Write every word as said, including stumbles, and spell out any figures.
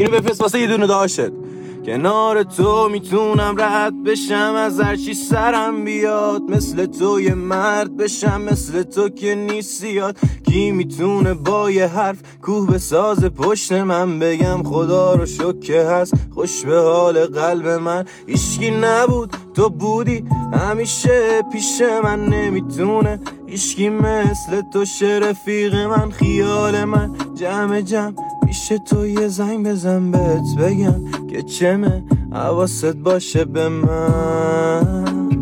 اینو بفرست واسه یه دونه داشت. کنار تو میتونم رد بشم از هرچی سرم بیاد، مثل تو یه مرد بشم، مثل تو که نیستی یاد. کی میتونه با یه حرف کوه به ساز پشت من بگم خدا رو شکر که هست خوش به حال قلب من. هیچکی نبود تو بودی همیشه پیش من، نمیتونه هیچکی مثل تو شه رفیق من. خیال من جمع جمع میشه، تو یه زنگ بزن بهت بگم که چمه حواست باشه به من.